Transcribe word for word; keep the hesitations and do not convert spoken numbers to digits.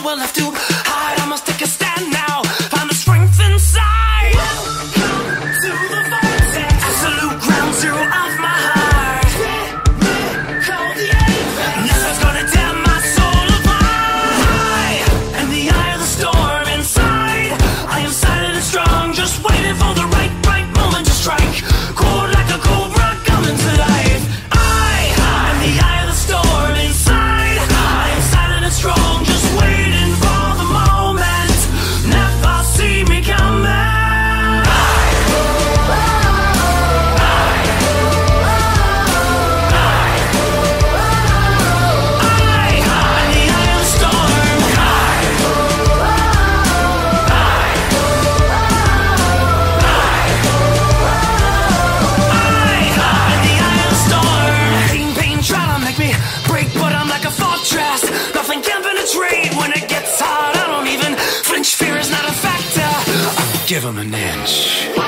nowhere left to hide. I must take a stand now, find the strength inside. Welcome to the vortex, absolute ground zero of my heart. Call the apex, nothing's gonna tear my soul apart. In the eye of the storm inside, I am silent and strong, just waiting for the right, right moment to strike. Cold like a cobra coming to life. I, in the eye of the storm inside, I am silent and strong, just waiting for the moment. Never see me coming. Break, but I'm like a fortress. Nothing can penetrate when it gets hard. I don't even flinch. Fear is not a factor. I'll give him an inch.